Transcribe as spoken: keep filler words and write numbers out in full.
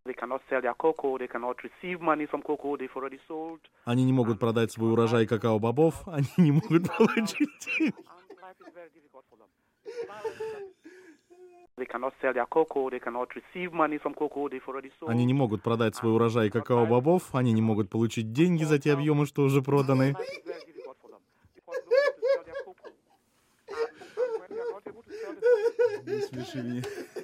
Они не могут продать свой урожай какао-бобов, они не могут получить деньги. Они не могут продать свой урожай какао-бобов, они не могут получить деньги за те объемы, что уже проданы. Не смеши меня.